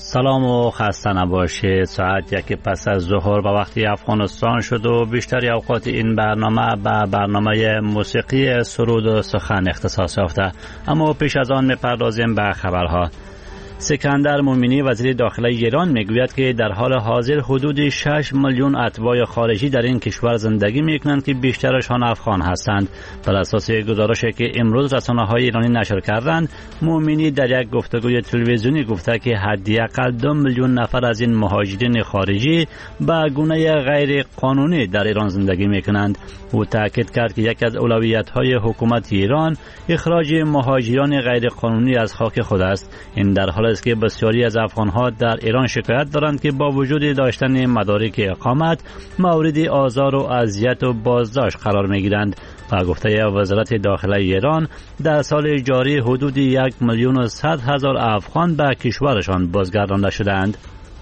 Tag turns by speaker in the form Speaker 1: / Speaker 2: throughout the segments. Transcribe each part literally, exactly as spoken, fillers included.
Speaker 1: سلام و خسته نباشید. ساعت یک پس از ظهر به وقتی افغانستان شد و بیشتر اوقات این برنامه به برنامه موسیقی سرود و سخن اختصاص یافته. اما پیش از آن می‌پردازیم به خبرها. سکندر مومنی وزیر داخلی ایران میگوید که در حال حاضر حدود شش میلیون اتباع خارجی در این کشور زندگی میکنند که بیشترشان افغان هستند. بر اساس گزارشی که امروز رسانه‌های ایرانی نشر کردند، مومنی در یک گفتگوی تلویزیونی گفته که حداقل دو میلیون نفر از این مهاجرین خارجی به گونه غیر قانونی در ایران زندگی میکنند. او تاکید کرد که یکی از اولویت‌های حکومت ایران اخراج مهاجران غیر قانونی از خاک خود است. این در حال است که بسیاری از افغان‌ها در ایران شکایت دارند که با وجود داشتن مدارک اقامت مورد آزار و اذیت و بازداشت قرار می‌گیرند. و گفته وزارت داخلی ایران در سال جاری حدود یک میلیون و صد هزار افغان به کشورشان بازگردانده شدند.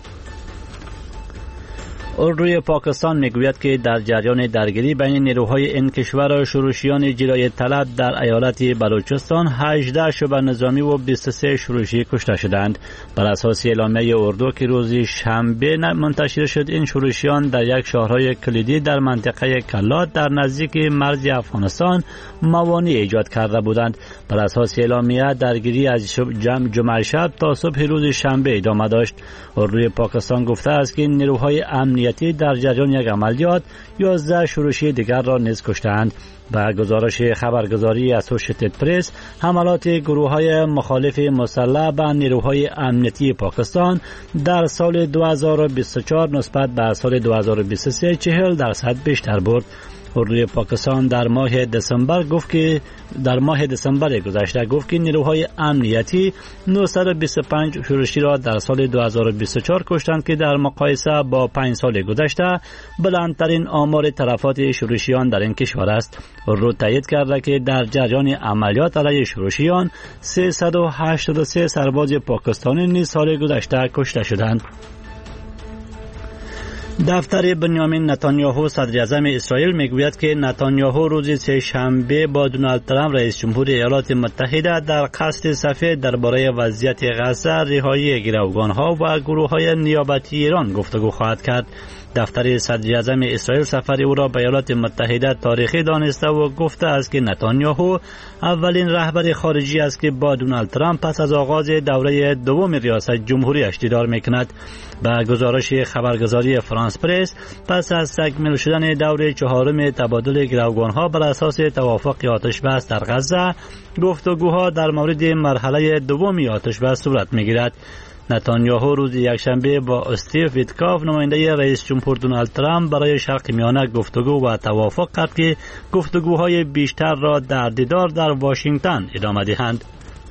Speaker 1: اردوی پاکستان میگوید که در جریان درگیری بین نیروهای این کشور و شورشیان جنایت طلب در ایالت بلوچستان هجده شعبه نظامی و بیست و سه شورشی کشته شدند. بر اساس اعلامیه اردو که روز شنبه منتشر شد، این شورشیان در یک شهرهای کلیدی در منطقه کلات در نزدیک مرز افغانستان موانع ایجاد کرده بودند. بر اساس اعلامیه درگیری از جمعه شب تا صبح روز شنبه ادامه داشت. اردوی پاکستان گفته است که نیروهای امنیتی در جریان یک عملیات یازده شورشی دیگر را نیز کشتند. با گزارش خبرگزاری اسوشیتد پرس، حملات گروه‌های مخالف مسلح به نیروهای امنیتی پاکستان در سال دو هزار و بیست و چهار نسبت به سال دو هزار و بیست و سه چهل درصد بیشتر بود. اردوی پاکستان در ماه دسامبر گفت که در ماه دسامبر گذشته گفت که نیروهای امنیتی نهصد و بیست و پنج شورشی را در سال دو هزار و بیست و چهار کشتند که در مقایسه با پنج سال گذشته بلندترین آمار تلفات شورشیان در این کشور است. اردو تایید کرده که در جریان عملیات علیه شورشیان سیصد و هشتاد و سه سرباز پاکستانی نیز سال گذشته کشته شدند. دفتر بنیامین نتانیاهو صدر اعظم اسرائیل میگوید که نتانیاهو روز سه شنبه با دونالد ترامپ رئیس جمهور ایالات متحده در قصر سفید درباره وضعیت غزه، رهایی گروگانها و گروه‌های نیابتی ایران گفتگو خواهد کرد. دفتر صدر اعظم اسرائیل سفر او را به ایالات متحده تاریخی دانسته و گفته است که نتانیاهو اولین رهبر خارجی است که با دونالد ترامپ پس از آغاز دوره دوم ریاست جمهوریش دیدار میکند. با گزارش خبرگزاری فرانس پرس، پس از تکمیل شدن دور چهارم تبادل گروگانها بر اساس توافق آتش بس در غزه، گفتگوها در مورد مرحله دوم آتش بس صورت میگیرد. نتانیاهو روز یکشنبه با استیو ویتکاف نماینده رئیس جمهور دونالد ترامپ برای شرق میانه گفتگو و توافق کرد که گفتگوهای بیشتر را در دیدار در واشنگتن ادامه دهند.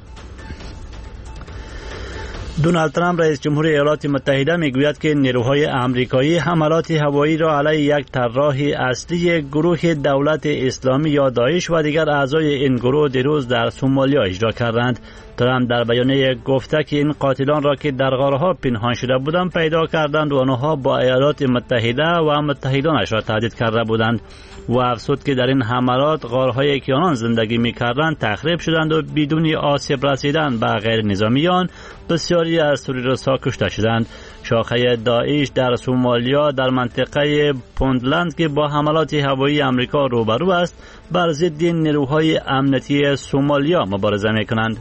Speaker 1: دونالد ترامپ رئیس جمهور ایالات متحده میگوید که نیروهای آمریکایی حملات هوایی را علیه یک طراح اصلی گروه دولت اسلامی یا داعش و دیگر اعضای این گروه دیروز در سومالیا اجرا کردند. ترامپ در بیانیه گفته که این قاتلان را که در غارها پنهان شده بودند پیدا کردند و آنها با ایالات متحده و متحدانش را تهدید کرده بودند و افزود که در این حملات غارهایی که آنان زندگی می‌کردند تخریب شدند و بدون آسیب رسیدن به غیر نظامیان بسیاری از تروریست‌ها کشته شدند. شاخه داعش در سومالیا در منطقه پوندلند که با حملات هوایی آمریکا روبرو است، بر ضد نیروهای امنیتی سومالیا مبارزه می‌کنند.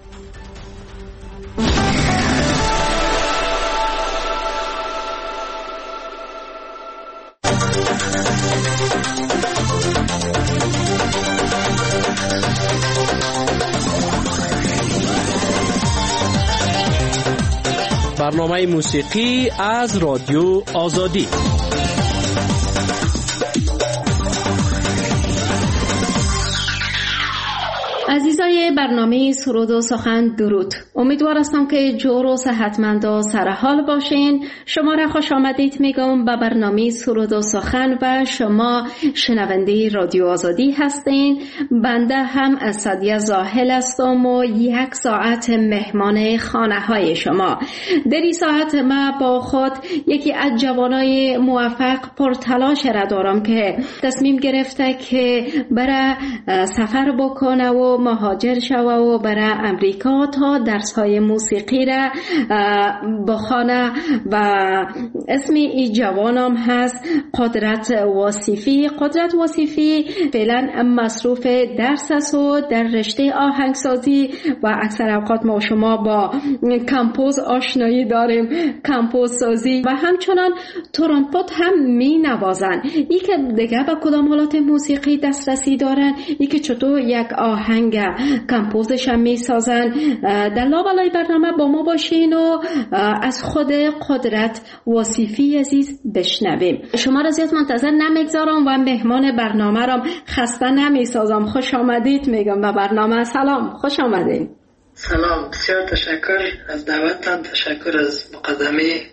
Speaker 2: برنامه موسیقی از رادیو آزادی.
Speaker 3: عزیزای برنامه سرود و سخن درود. امیدوار هستم که جور و صحتمند و سرحال باشین. شما را خوش آمدید میگم به برنامه سرود و سخن و شما شنونده رادیو آزادی هستین. بنده هم از سعدیه زاهل هستم و یک ساعت مهمان خانه های شما. در این ساعت ما با خود یکی از جوانای موفق پرتلاش را دارم که تصمیم گرفته که برای سفر بکنه و مهاجر شوه و بره امریکا تا درس‌های موسیقی را بخوانه و اسم این جوانم هست قدرت واصفی. قدرت واصفی فعلا مصروف درس است و در رشته آهنگسازی و اکثر اوقات ما شما با کمپوز آشنایی داریم، کمپوز سازی و همچنان ترومپت هم می نوازن. ای که دیگه به کدام حالات موسیقی دسترسی دارن، ای که چطور یک آهنگ کمپوزش هم می سازن. در لابلای برنامه با ما باشین و از خود قدرت واصفی عزیز بشنویم. شما را زیاد منتظر نمیگذارم و مهمان برنامه را خسته نمی سازم. خوش آمدید میگم به برنامه. سلام، خوش آمدید.
Speaker 4: سلام، بسیار تشکر از دعوتتان، تشکر از مقدمه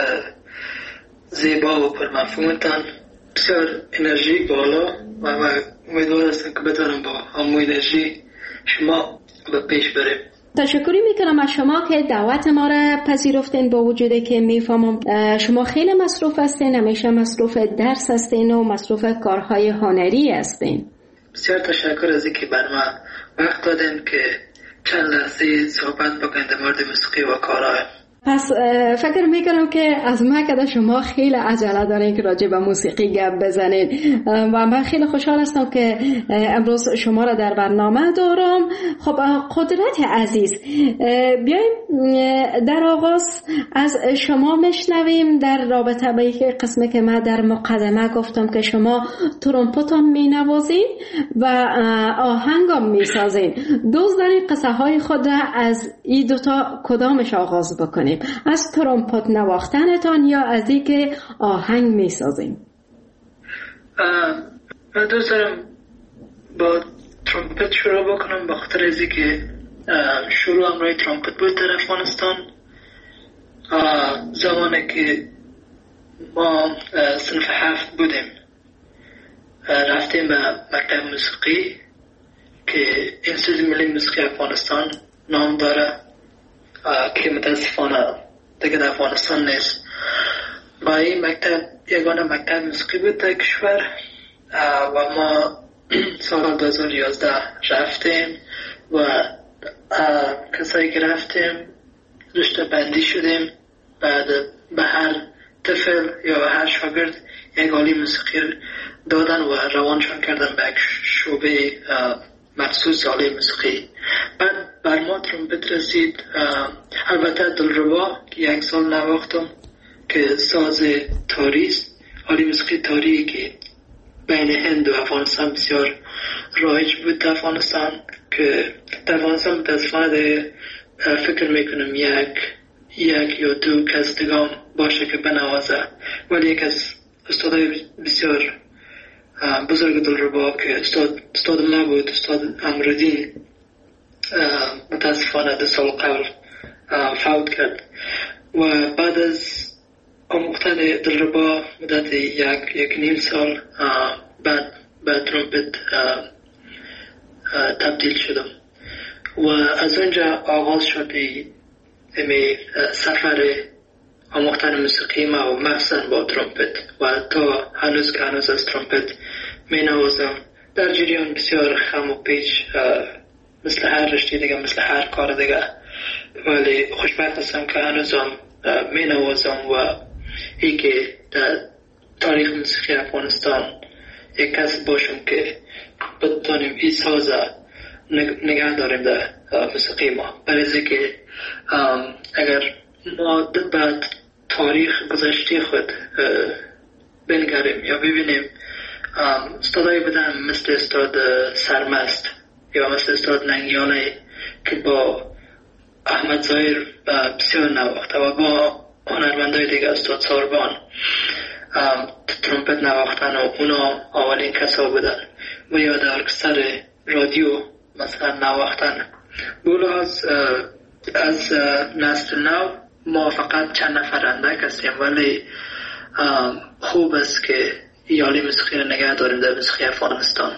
Speaker 4: زیبا و پرمفهومتان. بسیار انرژی بالا و من امیدوار هستم که بتونم با همون انرژی شما به پیش بریم.
Speaker 3: تشکری میکنم از شما که دعوت ما را پذیرفتین، با وجودی که میفهمم شما خیلی مصروف هستین، همیشه مصروف درس هستین و مصروف کارهای هنری هستین.
Speaker 4: بسیار تشکر از اینکه بر من وقت دادین که چند لحظه صحبت بکنید در مورد موسیقی و کارهای.
Speaker 3: پس فکر میکنم که از من که شما خیلی عجله دارین که راجع به موسیقی گپ بزنین و من خیلی خوشحال هستم که امروز شما را در برنامه دارم. خب قدرت عزیز، بیایم در آغاز از شما مشنویم در رابطه با یک قسمی که من در مقدمه گفتم که شما ترومپت هم می نوازین و آهنگ هم می سازین. دوست دارین قصه های خود را از این دوتا کدامش آغاز بکنیم؟ از ترومپت نواختنتان یا از این که آهنگ می سازیم؟
Speaker 4: من دوست دارم با ترومپت شروع بکنم، به خاطر از که شروع امروی ترومپت بود در افغانستان. زمانی که ما صنف هفت بودیم رفتیم به مکتب موسیقی که انستیتوت ملی موسیقی افغانستان نام داره که متاسفانه دیگه در افغانستان نیست. و این مکتب یگانه مکتب موسیقی بود در کشور و ما سال دو هزار و یازده رفتیم و کسایی که رفتیم رشته بندی شدیم. بعد به هر طفل یا هر شاگرد یک آله موسیقی دادن و روانشان کردن به یک شعبه مخصوص آله موسیقی. بعد بر ما ترومپت رسید. البته دلربا که یک سال نواختم که ساز تاری است، آله موسیقی تاری که بین هند و افغانستان بسیار رایج بود در افغانستان، که در افغانستان متاسفانه فکر میکنم یک یک یا دو کس دیگه باشه که بنوازه، ولی یک از استادای بسیار بزرگ دلربا که استاد استاد ما بود، استاد امردین، متاسفانه دو سال قبل فوت کرد. و بعد از آموختن دلربا مدت یک یک نیم سال بعد به ترومپت تبدیل شدم و از اونجا آغاز شد امی سفر آموختن موسیقی ما و مخصوصا با ترومپت و تا هنوز که هنوز از ترومپت می نوازم. در جریان بسیار خم و پیچ مثل هر رشته دیگه، مثل هر کار دیگه، ولی خوشبخت هستم که هنوزم می نوازم و ای که در تاریخ موسیقی افغانستان یک کس باشم که بتونیم این ساز نگه داریم در موسیقی ما. برای که اگر ما بعد تاریخ گذشته خود بنگریم یا ببینیم، استادایی بودن مثل استاد سرمست یا مثل استاد ننگیانه که با احمد ظاهر بسیار نواخته و با هنرمندای دیگه استاد ساربان ترومپت نواختن و اونا اولین کسا بودن و یا در ارکستر رادیو مثلا نواختن. بولحاظ از نسل نو ما فقط چند نفر اندک هستیم، ولی خوب است که یالی موسیقی رو نگه داریم در موسیقی افغانستان.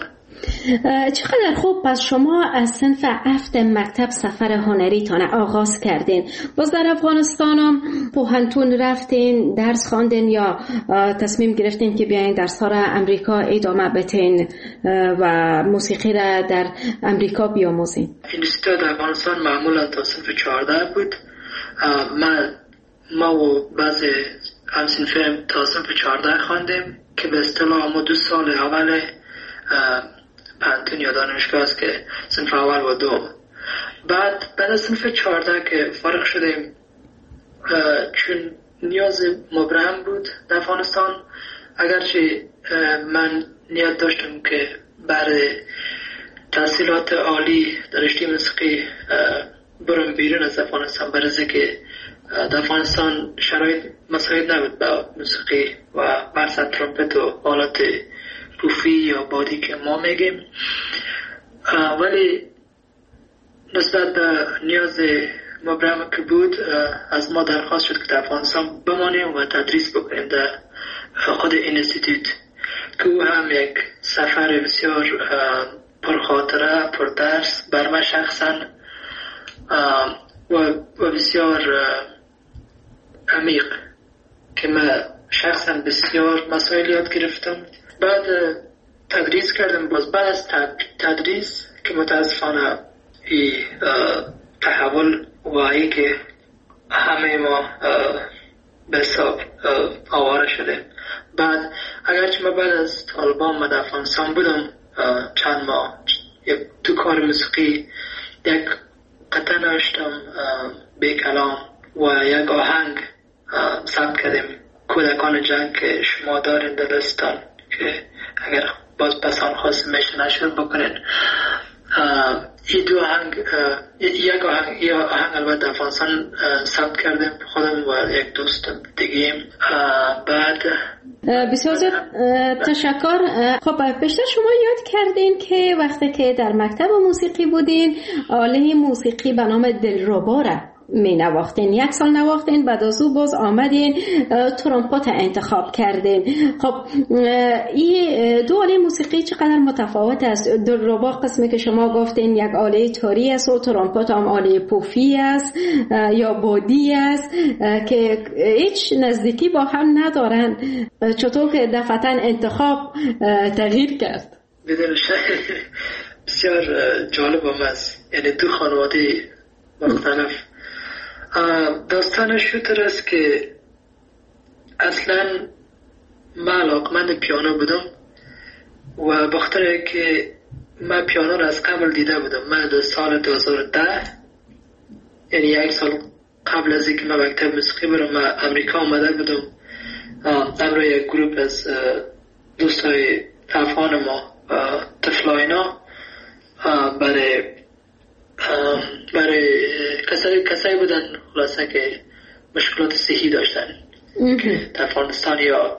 Speaker 3: چقدر خوب. پس شما از صنف هفت مکتب سفر هنریتان آغاز کردین. باز در افغانستان هم پوهنتون رفتین، درس خواندین یا تصمیم گرفتین که بیاین درس ها را امریکا ادامه بدین و موسیقی را در امریکا بیاموزین؟
Speaker 4: اینستیتوت در افغانستان معمولا تا صنف چهارده بود. من ما و بعضی همسنفیم تا صنف چهارده خواندیم که به اصطلاح ما دو سال اول پانتون یا دانشگاه است که صنف اول و دو. بعد بعد از صنف چهارده که فارغ شدیم، چون نیاز مبرم بود در افغانستان، اگرچه من نیت داشتم که برای تحصیلات عالی در رشته موسیقی برم بیرون از افغانستان، برای که در افغانستان شرایط مساعد نبود با موسیقی و برسد ترومپت و آلات پوفی یا بادی که ما میگیم. ولی نسبت به نیاز مبرم که بود، از ما درخواست شد که در افغانستان بمانیم و تدریس بکنیم در خود این انستیتوت، که او هم یک سفر بسیار پرخاطره پردرس بر من شخصا و بسیار عمیق که من شخصا بسیار مسائل یاد گرفتم. بعد تدریس کردم. باز بعد از تدریس که متاسفانه این تحول واقعی که همه ما به حساب آواره شده. بعد اگرچه من بعد از طالبان من در افغانستان بودم چند ماه، یک تو کار موسیقی یک قطعه نوشتم به کلام و یک آهنگ ثبت کردیم، کودکان جنگ که شما دارین در دستان، که اگر باز پسان خواست میشه نشر بکنین. این دو آهنگ، یک آهنگ این آهنگ البته افغانستان ثبت کردیم خودم و یک دوستم دیگه. بعد
Speaker 3: بسیار تشکر. خب بیشتر شما یاد کردین که وقتی که در مکتب موسیقی بودین آله موسیقی به نام دلربا را می نواختین. یک سال نواختین، بعد از او باز آمدین ترومپت انتخاب کردین. خب این دو آله موسیقی چقدر متفاوت است؟ دلربا قسمی که شما گفتین یک آله تاری است و ترومپت هم آله پوفی است یا بادی است که هیچ نزدیکی با هم ندارن. چطور که دفعتا انتخاب تغییر کرد؟
Speaker 4: بدون شک بسیار جالب هم است. یعنی دو خانواده مختلف. داستان شوتر است که اصلا من علاقمند پیانو بودم و بخاطر که من پیانو را از قبل دیده بودم. من در سال دو هزار و ده، یعنی یک سال قبل از اینکه من مکتب موسیقی برم، من امریکا آمده بودم امروی یک گروپ از دوستای افغان ما تفلاینا برای برای کسایی کسایی بودن خلاصه که مشکلات صحی داشتن که در افغانستان یا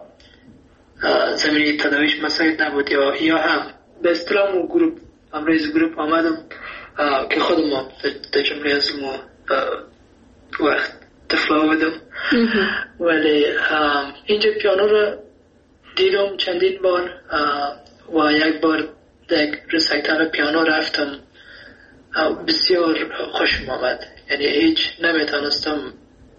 Speaker 4: زمینی تداویش مساعد نبود یا یا هم به اصطلاح اون گروپ امروز گروپ آمدم که خودم ما در جمله از مو وقت تفلا بودم. ولی اینجا پیانو رو دیدم چندین بار و یک بار در رسایتال پیانو رفتم، بسیار خوشم آمد. یعنی هیچ نمیتونستم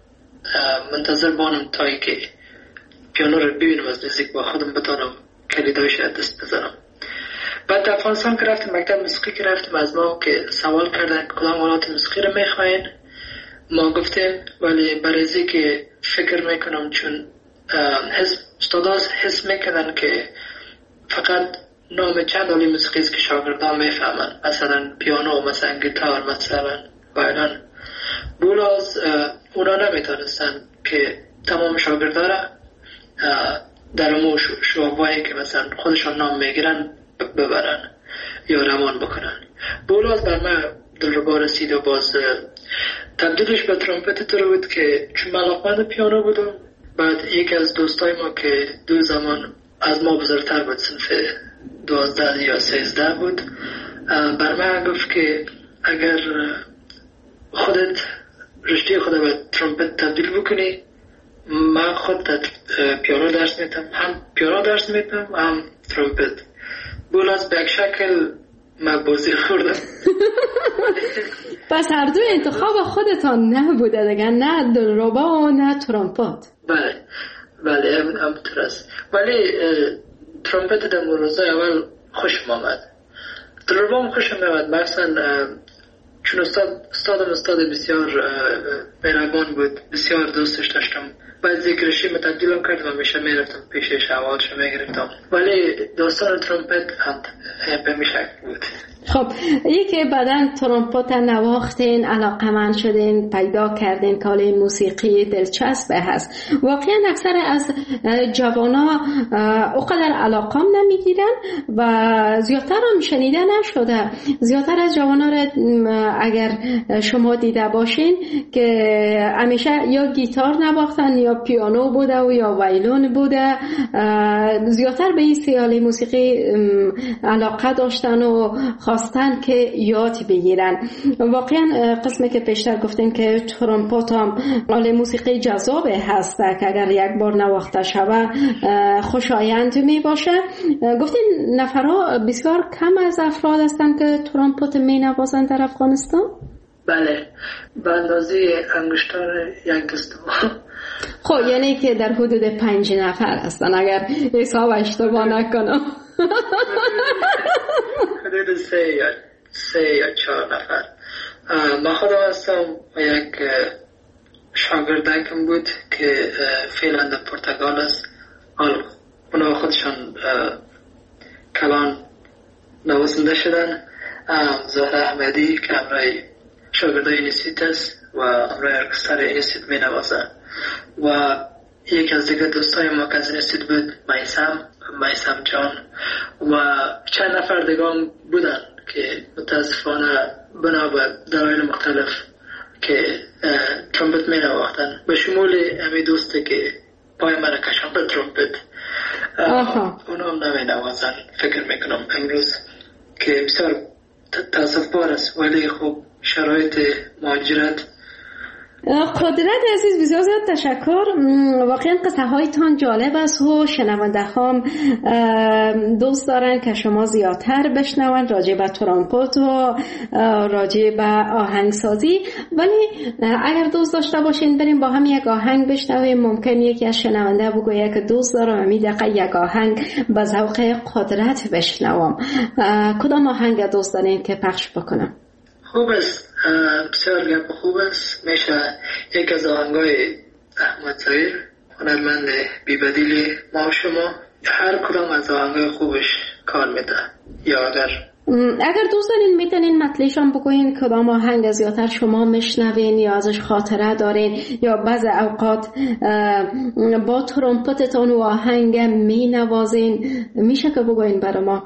Speaker 4: منتظر بانم تا ای که پیانو رو ببینم از نزدیک، با خودم بتانم کلیدایش دست بزنم. بعد در افغانستان که رفتم مکتب موسیقی که رفتم، از ما که سوال کردن کدام آلات موسیقی رو میخواین، ما گفتیم ولی برای که فکر میکنم چون حس استادا حس میکنن که فقط نام چند آله موسیقی است که شاگردان میفهمن، مثلا پیانو، مثلا گیتار، مثلا وایلن. بولاز اونا نمیتونستن که تمام شاگردان در امو شعبایی که مثلا خودشان نام میگیرن ببرن یا روان بکنن. بولاز بر من دلربا رسید و باز تبدیلش به ترومپت طور بود که چون من علاقمند پیانو بودم. بعد یکی از دوستای ما که دو زمان از ما بزرگتر بود، صنف دوازده یا سیزده بود، بر من گفت که اگر خودت رشته خود به ترومپت تبدیل بکنی، من خود پیانو درس میتم، هم پیانو درس میتم هم ترومپت. بولاس به شکل من بازی خوردم.
Speaker 3: پس هر دو انتخاب خودتان نبوده دیگه، نه دلربا و نه ترومپت.
Speaker 4: بله بله همونطور است، ولی ترومپت در روزای اول خوشم آمد، دلربا خوشم آمد. مثلا چون استاد استادم استاد بسیار مهربان بود، بسیار دوستش داشتم. بعد ذکرشی متبدیلم کرد و میشه میرفتم پیشش، اولش میگرفتم، ولی داستان ترومپت هم به میشه بود.
Speaker 3: خب یکی بعدن ترومپت نواختین، علاقمند شدین، پیدا کردین که حالا موسیقی دلچسب هست. واقعا اکثر از جوانا اوقدر علاقم نمیگیرن و زیادتر هم شنیده نشده. زیادتر از جوانا را اگر شما دیده باشین که همیشه یا گیتار نواختن یا پیانو بوده و یا ویولون بوده، زیادتر به این سیاله موسیقی علاقه داشتن و خواستن که یاد بگیرن. واقعا قسمی که پیشتر گفتین که ترومپت هم آله موسیقی جذاب هست که اگر یک بار نواخته شوه خوشایند می باشه. گفتین نفرها بسیار کم از افراد هستند که ترومپت می نوازند در افغانستان؟
Speaker 4: بله، به اندازه انگشتان یک دست.
Speaker 3: خب یعنی که در حدود پنج نفر هستن اگر حساب اشتباه نکنم.
Speaker 4: حدود سه یا سه یا چهار نفر. من خودم هستم یک شاگردکم بود که فعلا در پرتغال است. حال اونا خودشان کلان نوازنده شدن. زهره احمدی که امرای شاگرده اینستیت است و امرای ارکستر اینستیت می نوازن و یک از دیگه دوستای ما که از اینستیت بود میسم میسم جان و چند نفر دیگه هم بودن که متاسفانه بنا به دلایل مختلف که ترومپت می نواختن، به شمول امی دوسته که پای من کشم به ترومپت اونا هم نمی نوازن. فکر میکنم امروز که بسیار تاسف بار است، ولی خب شرایط مهاجرت.
Speaker 3: قدرت عزیز بسیار زیاد تشکر. واقعا قصه هایتان جالب است و شنونده هم دوست دارن که شما زیادتر بشنون راجع به ترومپت و راجع به آهنگسازی، ولی اگر دوست داشته باشین بریم با هم یک آهنگ بشنویم. ممکن یکی از شنونده بگوید که دوست دارم امی دقیقه یک آهنگ به ذوق قدرت بشنوم. کدام آهنگ دوست دارین که پخش بکنم؟
Speaker 4: خوب است، بسیار گپ خوب است. میشه یک از آهنگای احمد ظاهر، هنرمند بی‌بدیل ما و شما، هر کدام از آهنگای خوبش کار میده. یا اگر
Speaker 3: اگر دوست دارین میتونین مطلعشان بگوین کدام آهنگ زیادتر شما میشنوین یا ازش خاطره دارین یا بعض اوقات با ترومپتتون و آهنگ مینوازین، میشه که بگوین برای ما؟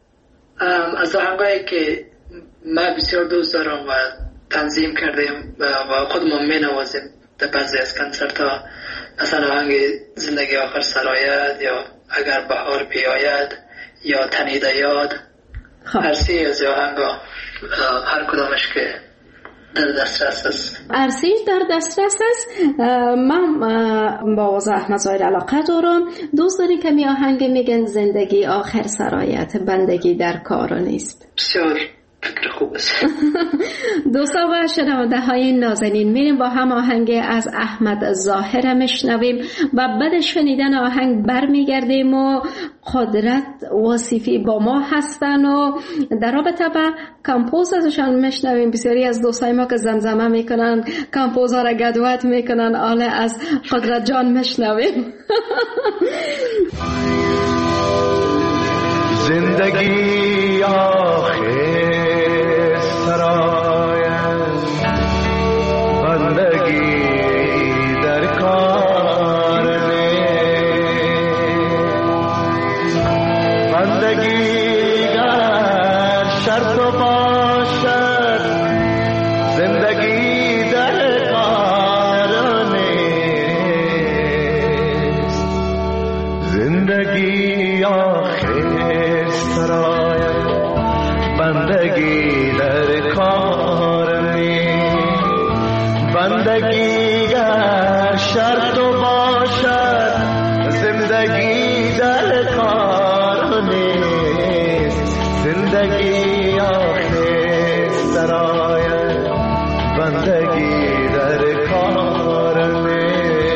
Speaker 4: از آهنگایی که من بسیار دوست دارم و تنظیم کردیم و خودمون می نوازیم در بعضی از کنسرت ها، مثلا آهنگ زندگی آخر سرایت یا اگر بهار بیاید یا تنیده یاد. هر سی از آهنگ ها، هر کدامش که در دسترس است.
Speaker 3: ارسیش در دسترس است. من با آواز احمد ظاهر علاقه دارم. دوست داری که می آهنگ میگن زندگی آخر سرایت، بندگی در کار نیست.
Speaker 4: بسیار فکر خوب است.
Speaker 3: دوستا و شنونده های نازنین، میریم با هم آهنگ از احمد ظاهر میشنویم و بعد شنیدن آهنگ برمیگردیم و قدرت واصفی با ما هستن و در رابطه با کمپوز ازشان میشنویم. بسیاری از دوستای ما که زمزمه میکنن، کمپوزها را گدوت میکنن، آله از قدرت جان میشنویم.
Speaker 5: زندگی آخر زندگی آخر سرای بندگی در کار می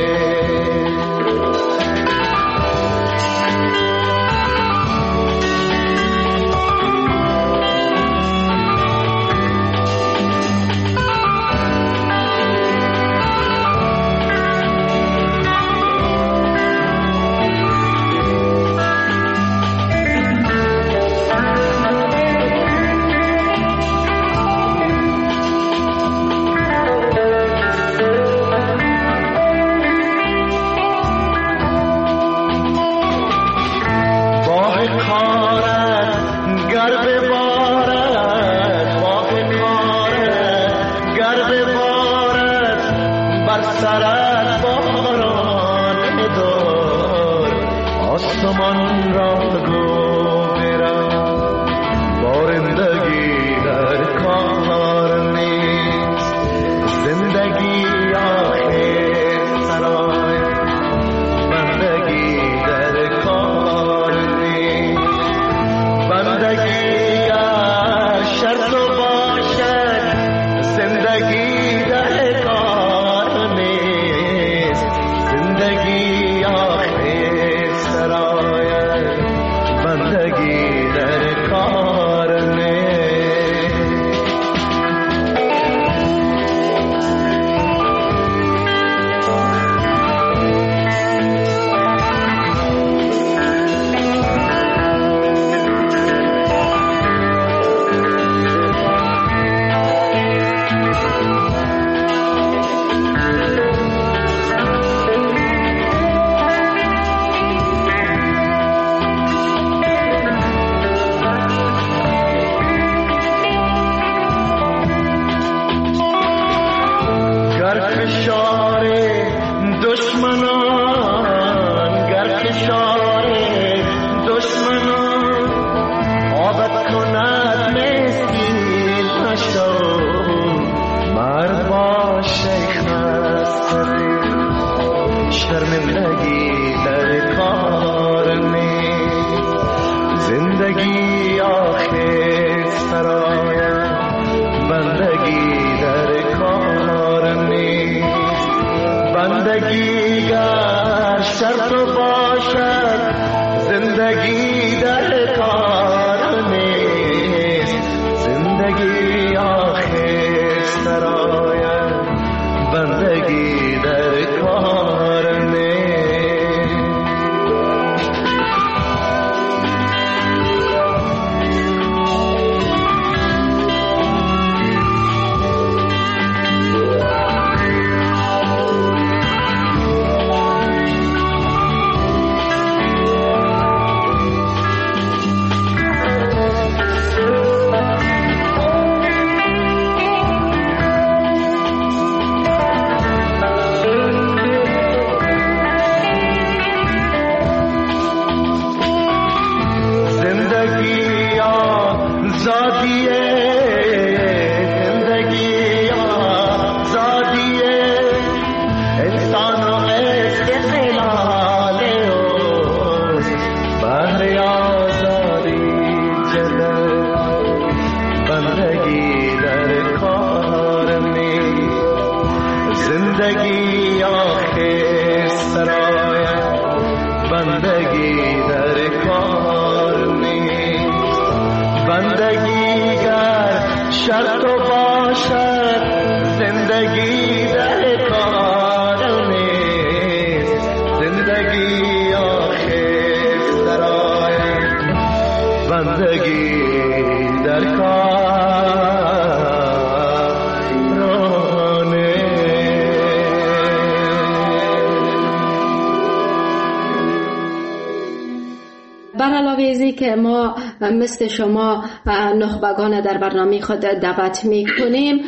Speaker 3: که ما مثل شما نخبگان در برنامه خود دعوت می کنیم،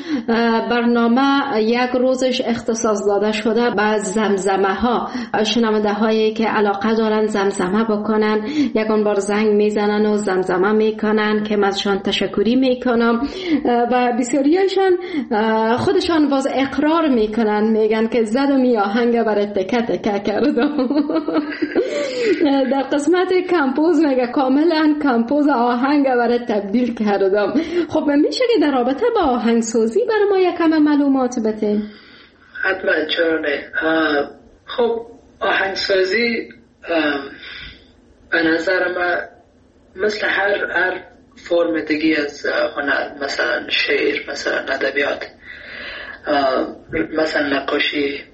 Speaker 3: برنامه یک روزش اختصاص داده شده به زمزمه ها. شنونده هایی که علاقه دارن زمزمه بکنن یکان بار زنگ میزنن و زمزمه میکنن که من ازشان تشکری میکنم و بسیاریشان خودشان باز اقرار میکنن، میگن که زدم می آهنگ برای تکه تکه کردم. در قسمت کمپوز میگه کاملا کمپوز امروز آهنگ برای تبدیل کردم. خب میشه که در رابطه با آهنگسازی برای ما یکم معلومات بده؟
Speaker 4: حتما، چرا نه. خب آهنگسازی به نظر من مثل هر هر فرم دیگه از هنر، مثلا شعر، مثلا ادبیات، مثلا نقاشی،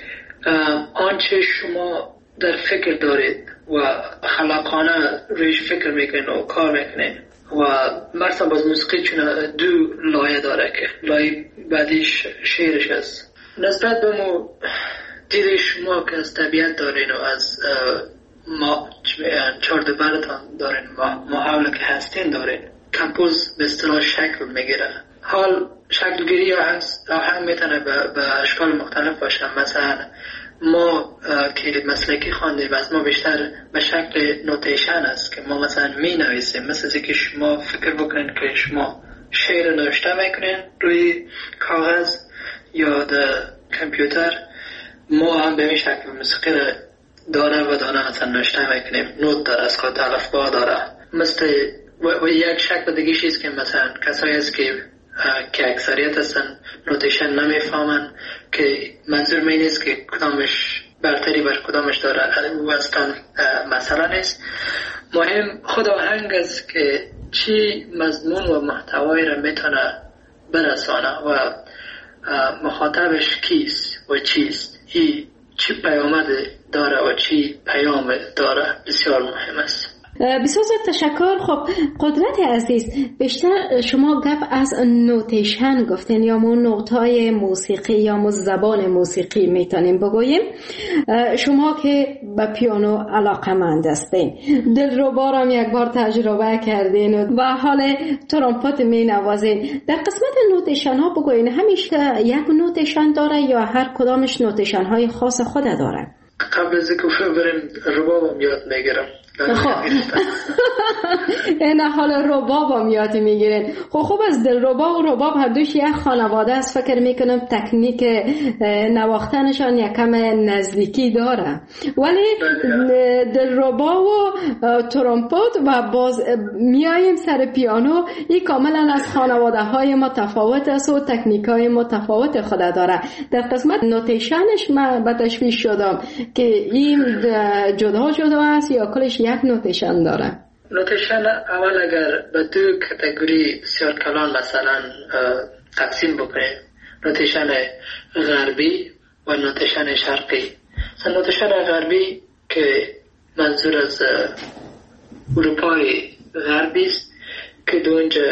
Speaker 4: آنچه شما در فکر دارید و خلاقانه رویش فکر میکنید و کار میکنید و مثلا باز موسیقی چون دو لایه داره که لایه بعدیش شعرش است. نسبت به مو دید شما که از طبیعت دارین و از ما چارده برتان دارین، ما حول که هستین دارین، کمپوز به اصطلاح شکل میگیره. حال شکلگیری آهنگ میتونه به اشکال مختلف باشه. مثلا ما که مسلکی خواندیم از ما بیشتر به شکل نوتیشن است که ما مثلا می نویسیم، مثل اینکه شما فکر بکنین که شما شعر نوشته میکنین روی کاغذ یا در کامپیوتر، ما هم به این شکل موسیقی را دانه و دانه مثلا نوشته میکنیم، نوت داره، از خود الفبا داره. مثل و, و یک شکل دیگه چیز که مثلا کسایی است که که اکثریت هستن نوتیشن نمیفهمن که منظور می نیست که کدامش برتری بر کدامش داره و اصلا مسئله نیست. مهم خود آهنگ است که چی مضمون و محتوایی را میتونه برسانه و مخاطبش کیست و چیست، ای چی پیامد داره و چی پیام داره، بسیار مهم است.
Speaker 3: بسیار تشکر. خب قدرت عزیز، بیشتر شما گپ از نوتیشن گفتین یا مون نوتای موسیقی یا مون زبان موسیقی میتونیم بگوییم. شما که به پیانو علاقمند هستین، دلربا را یک بار تجربه کردین و حال ترومپت می نوازین، در قسمت نوتیشن ها بگوین همیشه یک نوتیشن داره یا هر کدامش نوتیشن های خاص خود داره؟
Speaker 4: قبل از اینکه بریم ربابم یاد میگیرم.
Speaker 3: خب این حال ربابم یاد میگیرین. خب خوب از دل رباب و رباب هر دوش یک خانواده است. فکر میکنم تکنیک نواختنشان یکم نزدیکی داره، ولی دل رباب و ترومپت و باز میاییم سر پیانو، این کاملا از خانواده های متفاوت است و تکنیک های متفاوت خود داره. در قسمت نوتیشنش من به تشویش شدم که این جدا جدا است یا کلش یک نوتیشن داره.
Speaker 4: نوتیشن اول اگر به دو کاتگوری بسیار کلان مثلا تقسیم بکنیم، نوتیشن غربی و نوتیشن شرقی. مثلا نوتیشن غربی که منظور از اروپای غربی است که دونجا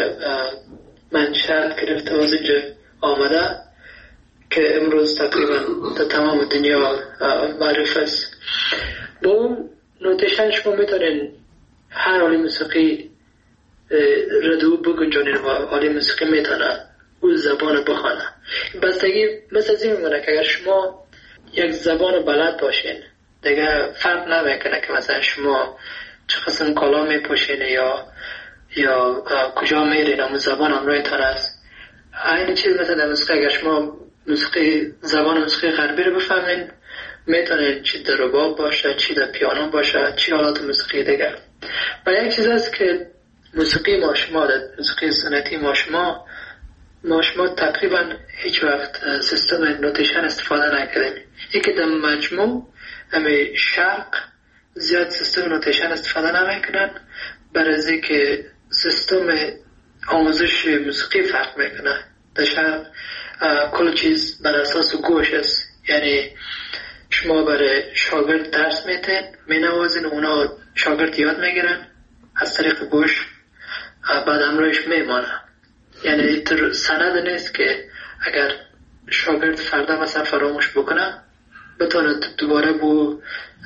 Speaker 4: منشأ گرفته و از اینجا آمده که امروز تقریبا در تمام دنیا معروف است. با اون نوتیشن شما میتونین هر حالی موسیقی ردو بگنجانین و حالی موسیقی میتونه اون زبان بخونه. بستگی مثل از این میمونه که اگر شما یک زبان بلد باشین دیگه فرق نمیکنه که مثلا شما چه قسم کالا میپوشین یا یا کجا میرین، اون زبان هم رویتان است. این چیز مثلا در موسیقی اگر شما موسیقی زبان موسیقی غربی رو بفهمین، میتونه چی در رباب باشه، چی در پیانو باشه، چی حالات موسیقی دیگر. و یک چیز است که موسیقی ما شما در موسیقی سنتی ما شما ما شما تقریبا هیچ وقت سیستم نوتیشن استفاده نکردیم. یکی در مجموع همه شرق زیاد سیستم نوتیشن استفاده نمیکنن، برای از اینکه سیستم آموزش موسیقی فرق میکنه. در شرق کل چیز بر اساس گوش است، یعنی شما برای شاگرد درس میتین، مینوازین، اونا شاگرد یاد میگیرن از طریق گوش، بعد امروش میمانه. یعنی سند نیست که اگر شاگرد فردا مثلا فراموش بکنه بتونه دوباره بو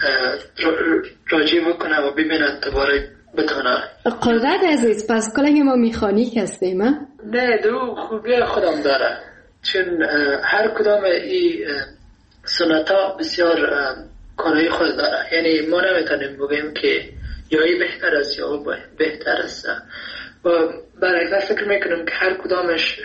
Speaker 4: راجع بکنه و ببینه دوباره بتونه.
Speaker 3: قدرت عزیز، پس کلنگ ما میخانیک هستیم؟
Speaker 4: نه، دو خوبی خودم داره، چون هر کدام این سنتا بسیار کارهای خود داره. یعنی ما نمیتونیم بگیم که یا ای بهتر است یا او بهتر است، و برای فکر میکنم که هر کدامش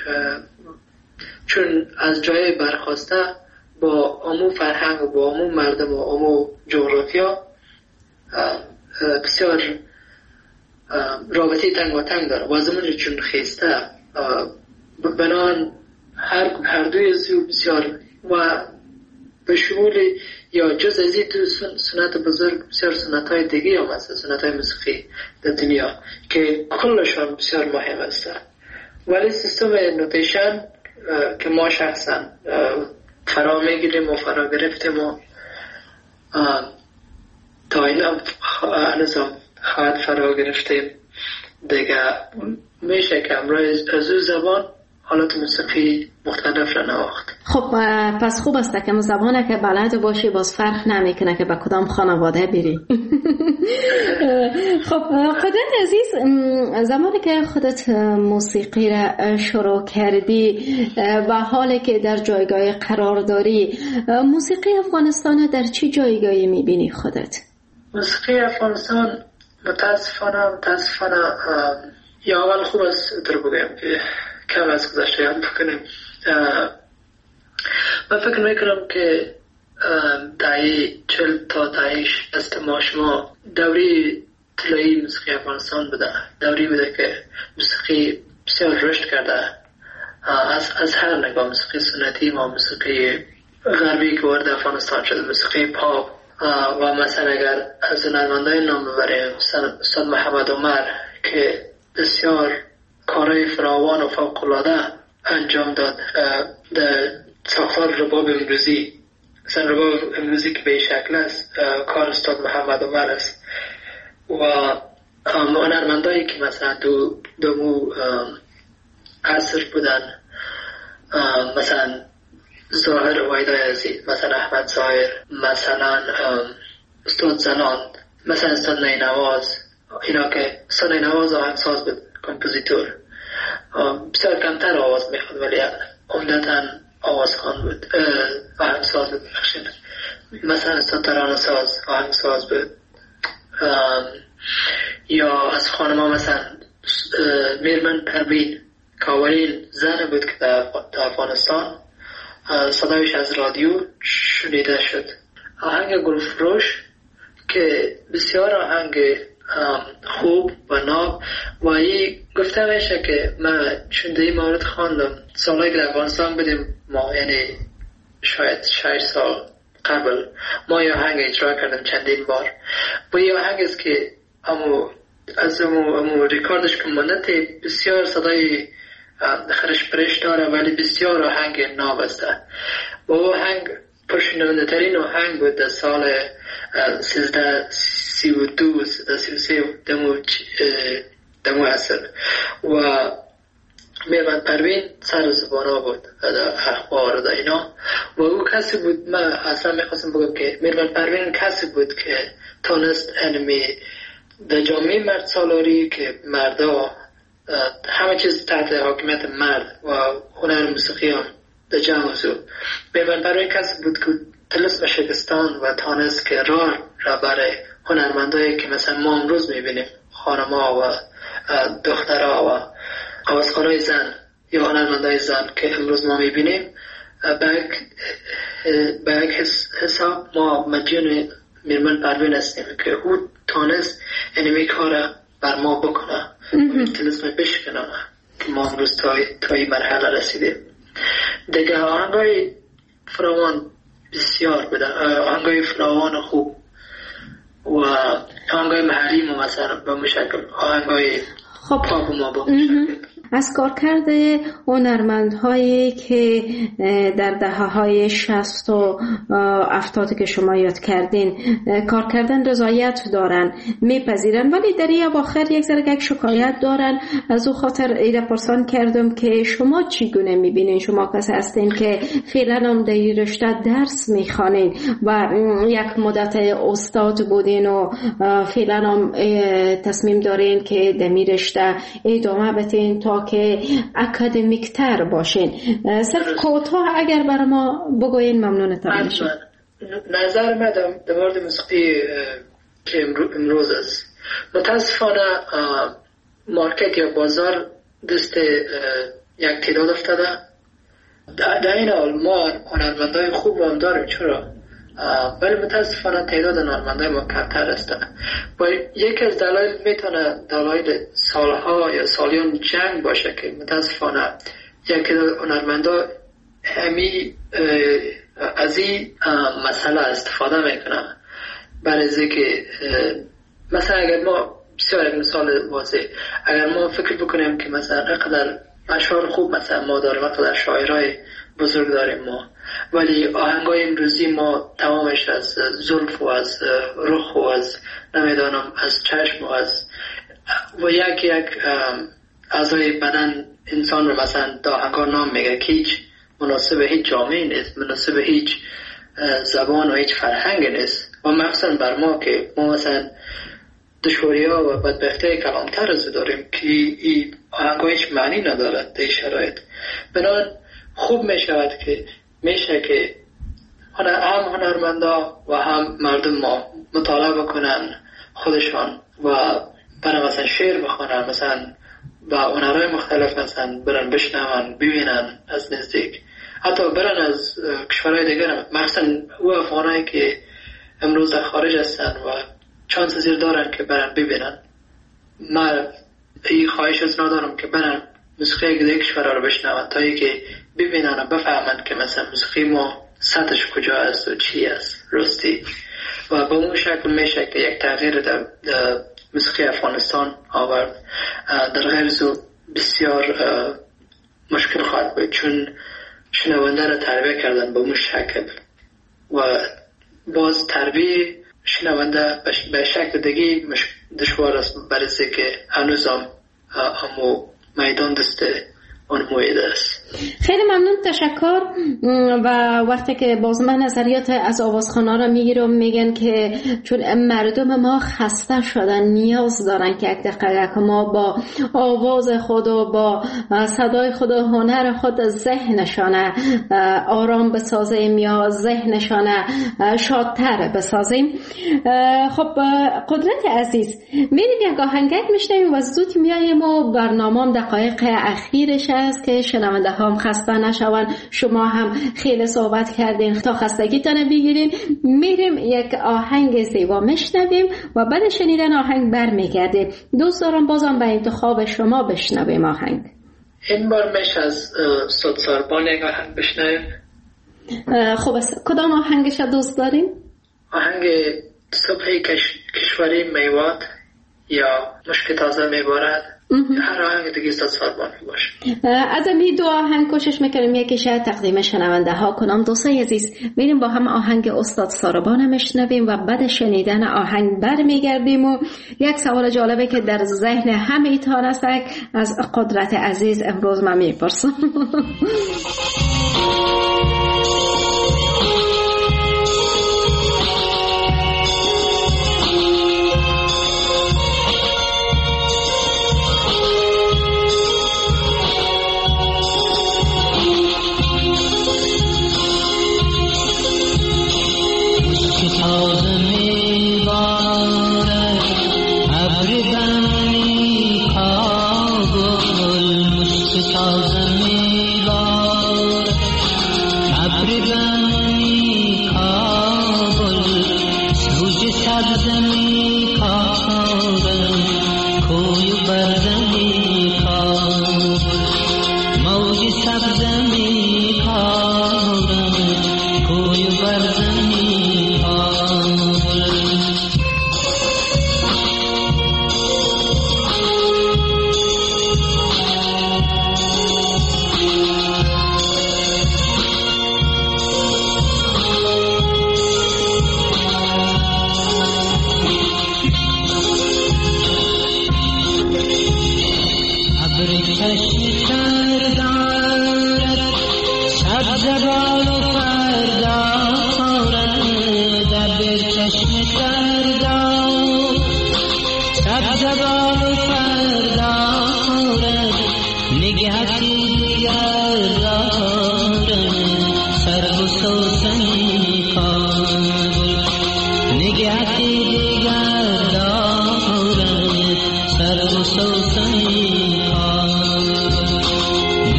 Speaker 4: چون از جای برخواسته با عموم فرهنگ و با عموم مردم و عموم جغرافیا بسیار رابطه تنگ و تنگ داره و زمان چون خیسته بنان هر هر دوی زیو بسیار و به شمول یا جز از این تو سنت بزرگ بسیار سنت های دیگه هم هست، سنت های موسیقی در دنیا که کلشان بسیار مهم است. ولی سیستم نوتیشن که ما شخصا فرا میگیریم و فرا گرفتیم و تا این هم هنوزم خواهد فرا گرفتیم دیگه، میشه که امروز از او زبان حالات موسیقی مختلف را نواخت.
Speaker 3: خب پس خوب است که زبانه که بلد باشی باز فرق نمیکنه که به کدام خانواده بری. خب قدرت عزیز، زمانی که خودت موسیقی را شروع کردی و حالی که در جایگاه قرار داری، موسیقی افغانستان در چه جایگاهی میبینی خودت؟
Speaker 4: موسیقی افغانستان متاسفانه متاسفانه یا اول خوب است در بگم که کم از گذشته یاد بکنیم. من فکر میکنم که دهه چل تا دهه شصت ما شما دوری طلایی موسیقی افغانستان بوده، دوری بوده که موسیقی بسیار رشد کرده از از هر نگاه، موسیقی سنتی و موسیقی غربی که وارد افغانستان شده، موسیقی پاپ و مثلا اگر از هنرمندان نام ببریم استاد محمد عمر که بسیار کارهای فراوان و فوق‌العاده انجام داد در ساختار رباب امروزی. مثلا رباب امروزی که به شکل است کار استاد محمد عمر است و هنرمندایی که مثلا دو دومو عصر بودن، مثلا ظاهر وایدای عزیز، مثلا احمد ظاهر، مثلا استاد زنان، مثلا استاد نینواز، اینا که استاد نینواز آهنگساز بود، کمپوزیتور، بسیار کمتر آواز میخواد ولی عمدتاً آوازخوان بود، آهنگساز بود. مثلا استاد ترانه ساز، آهنگساز بود. یا از خانما مثلا میرمن پروین کاورین زن بود که در افغانستان صدایش از رادیو شنیده شد. آهنگ گلفروش که بسیار آهنگ خوب و ناب و این گفته میشه که من چونده این مورد خواندم سالهای که در افغانستان بودیم ما، یعنی شاید شش سال قبل ما یه آهنگ اجرا کردم چندین بار و این آهنگ است که امو از امو, امو ریکاردش که منت بسیار صدای خرش پرش داره ولی بسیار آهنگ ناب است و آهنگ پرشنونده ترین آهنگ بود در سال سیزده سی و دو سیزده سی و سه دمو دمو اصل و میرمن پروین سر زبانا بود در اخبار در اینا و او کسی بود. من اصلا میخواستم بگم که میرمن پروین کسی بود که تانست انمی در جامعه مرد سالاری که مردا همه چیز تحت حاکمیت مرد و هنر موسیقی هم در جمع زود. میرمن پروین کسی بود که طلسم شکستان و تانست که راه را برای هنرمندایی که مثلا ما امروز میبینیم خانما و دخترها و آوازخوانای زن یا هنرمندای زن که امروز ما میبینیم به یک حساب ما مدیون میرمن پروین هستیم که او تانست اینمی کار بر ما بکنه و طلسم بشکنه که ما امروز تا این مرحله رسیدیم. دیگه آهنگای فراوان بسیار بوده، آهنگای فراوان خوب و آهنگای محلی ما مثلا به مشکل آهنگای
Speaker 3: خب
Speaker 4: پاپ ما به مشکل.
Speaker 3: از کارکرد هنرمندهایی که در دهه‌های شصت و هفتاد که شما یاد کردین کار کردن رضایت دارن، میپذیرن، ولی در این اواخر یک ذره یک شکایت دارن. از او خاطر ایده پرسان کردم که شما چگونه میبینین؟ شما کسی هستین که فعلا هم در این رشته درس میخوانین و یک مدت استاد بودین و فعلا هم تصمیم دارین که در این رشته ادامه بدین تا که اکادمیک تر باشین. صرف کوتاه اگر بر ما بگوین ممنونتان میشم.
Speaker 4: نظر مدام در مورد موسیقی که امروز است، متاسفانه مارکت یا بازار دست یک تعداد افتاده. در این حال ما هنرمندای خوب هم داریم، چرا ولی متاسفانه تعداد هنرمندای ما کمتر است و یکی از دلایل میتونه دلایل سالها یا سالیان جنگ باشه که متاسفانه یکی هنرمندا همی از این مسئله استفاده میکنه برای از که مثلا اگر ما بسیار مثال واضح اگر ما فکر بکنیم که مثلا اقدر اشعار خوب مثلا ما داریم اقدر شاعرای بزرگ داریم ما ولی آهنگای امروزی ما تمامش از زلف و از رخ و از نمیدانم از چشم و از و یک یک اعضای بدن انسان رو مثلا دا آهنگا نام میگه که هیچ مناسب هیچ جامعه نیست مناسب هیچ زبان و هیچ فرهنگ نیست و مخصوصا بر ما که ما مثلا دشواری ها و بدبختی های کلامتر از داریم که این آهنگ هیچ معنی ندارد در شرایط بنابراین خوب می شود که میشه که هم هنرمندا و هم مردم ما مطالعه بکنن خودشان و برای مثلا شعر بخونن مثلا با هنرهای مختلف مثلا برن بشنون ببینن از نزدیک حتی برن از کشورهای دیگر مثلا او افغانایی که امروز در خارج هستن و چانس زیر دارن که برن ببینن من این خواهش از ندارم که برن موسیقی دیگه کشورها رو بشنون تا ای که ببینن و بفهمن که مثلا موسیقی ما سطحش کجا است و چی است راستی و به اون شکل میشه که یک تغییر در موسیقی افغانستان آورد در غیر زو بسیار مشکل خواهد بود چون شنونده را تربیه کردن به اون شکل و باز تربیه شنونده به شکل دیگه دشوار است برای که هنوز هم همو میدان دسته اون مویده است.
Speaker 3: خیلی ممنون تشکر و وقتی که باز من نظریات از آوازخوانا را میگیرم میگن که چون مردم ما خسته شدن نیاز دارن که یک دقیقه ما با آواز خود و با صدای خود و هنر خود ذهنشان آرام بسازیم یا ذهنشان شادتر بسازیم. خب قدرت عزیز میریم یک آهنگک میشنویم و زود میاییم و برنامه دقایق اخیرش است که شنونده هم خسته نشون شما هم خیلی صحبت کردین تا خستگیتان بگیرین میریم یک آهنگ زیبا میشنویم و بعد شنیدن آهنگ برمیگردیم. دوست دارم بازم به انتخاب شما بشنویم آهنگ.
Speaker 4: این بار میش از استاد ساربان یک آهنگ بشنویم.
Speaker 3: خوب است کدام آهنگش دوست دارین؟
Speaker 4: آهنگ صبح کش... کشوری میواد یا مشک تازه میبارد هر آهنگ دیگه استاد ساربان باشه.
Speaker 3: از این دو آهنگ کوشش میکنیم یکی شاید تقدیم شنونده ها کنم. دوستای عزیز میریم با هم آهنگ استاد ساربان میشنویم و بعد شنیدن آهنگ برمیگردیم و یک سوال جالبه که در ذهن همه ایتان است از قدرت عزیز امروز من میپرسم.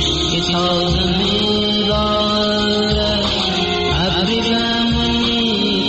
Speaker 6: Abri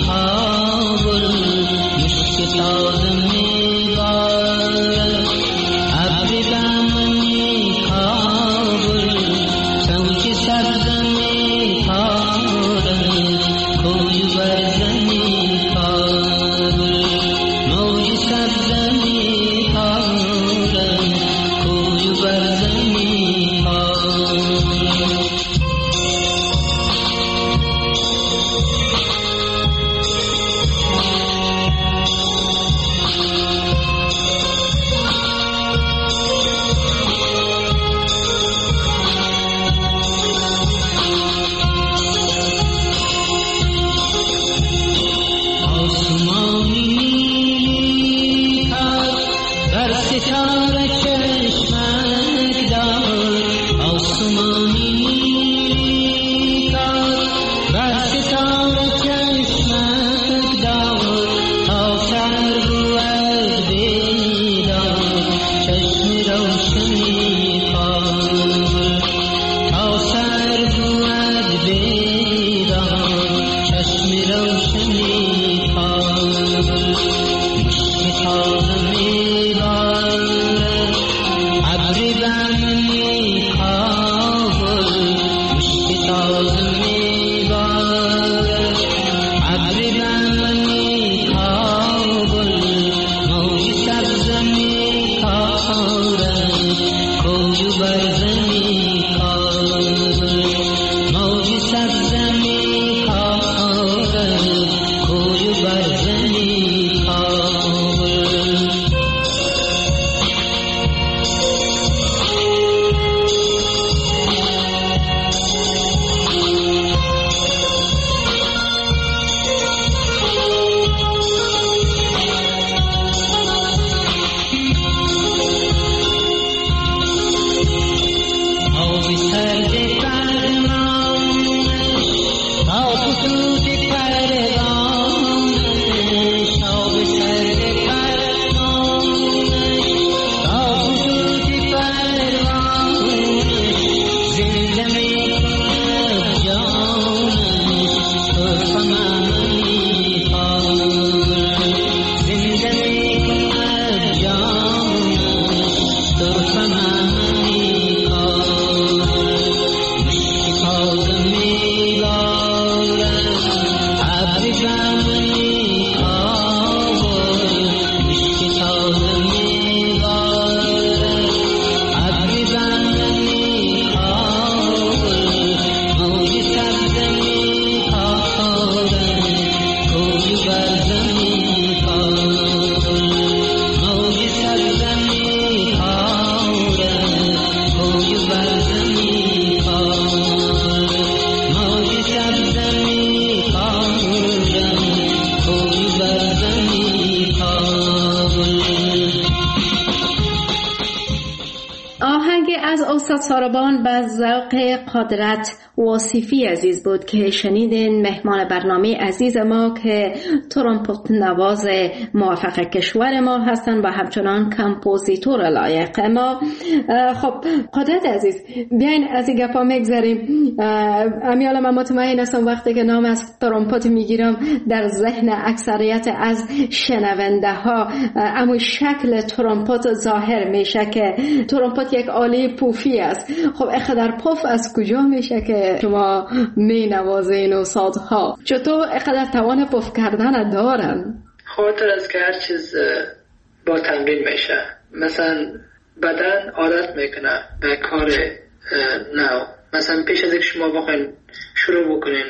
Speaker 3: استاد ساربان به ذوق قدرت واصفی عزیز بود که شنیدین. مهمان برنامه عزیز ما که ترومپت نواز موفق کشور ما هستن و همچنان کمپوزیتور لایق ما. خب قدرت عزیز، بیاین از این گپا میگذاریم. امیال من مطمئن هستم وقتی که نام از ترومپت میگیرم در ذهن اکثریت از شنونده ها اما شکل ترومپت ظاهر میشه که ترومپت یک آله پوفی است. خب اقدر پوف از کجا میشه که شما می نوازین و سازها؟ چطور اقدر توان پوف کردن دارن؟
Speaker 4: خاطر از که هر چیز با تمرین میشه. مثلا بدن عادت میکنه به کار نو. مثلا پیش از اینکه شما بخواین شروع بکنین،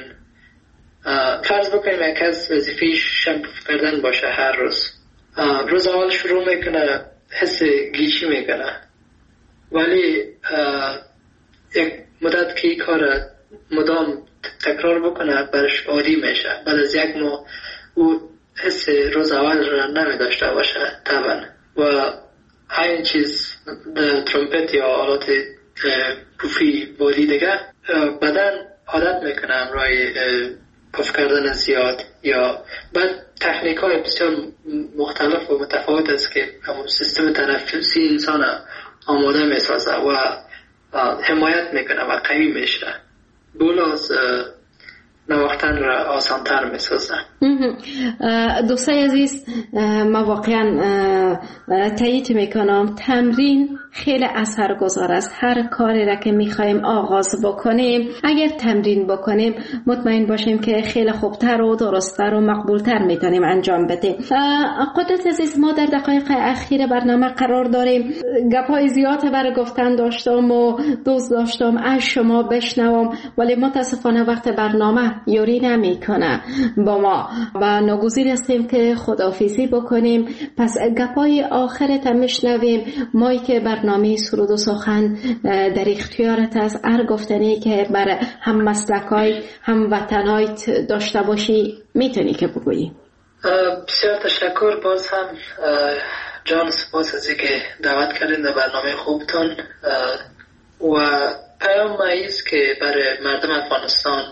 Speaker 4: فرض بکنیم یک از وظیفه‌اش شمپوف کردن باشه هر روز. روز اول شروع میکنه حس گیچی میکنه، ولی یک مدت که کار مدام تکرار بکنه برش عادی میشه. بعد از یک ماه او حس روز اول را نمی داشته باشه طبعا. و این چیز ترومپت یا آلات پوفی بودی دیگه بدن عادت میکنه امرای پف کردن زیاد. یا بعد تکنیک های بسیار مختلف و متفاوت است که همون سیستم تنفسی انسان آماده میسازه و حمایت میکنه و قوی میشه. بولاز نواختن را آسانتر میسازه.
Speaker 3: دوستای عزیز، ما واقعا تایید میکنم تمرین خیلی اثرگذار است. هر کاری را که میخوایم آغاز بکنیم اگر تمرین بکنیم مطمئن باشیم که خیلی خوبتر و درستتر و مقبولتر میتونیم انجام بدیم. قدرت عزیز، ما در دقایق اخیر برنامه قرار داریم. گپای زیاد برای گفتن داشتم و دوست داشتم از شما بشنوم، ولی متاسفانه وقت برنامه یوری نمیکنه با ما و ناگزیر هستیم که خداحافظی بکنیم. پس گپای آخرت هم میشنویم. مایی که برنامه سرود و سخن در اختیارت است، هر گفتنی که بر هم مسلکای هم وطنایت داشته باشی میتونی که بگویی.
Speaker 4: بسیار تشکر. باز هم جان سپاس از اینکه دعوت کردین در برنامه خوبتون و پیام مایز که برای مردم افغانستان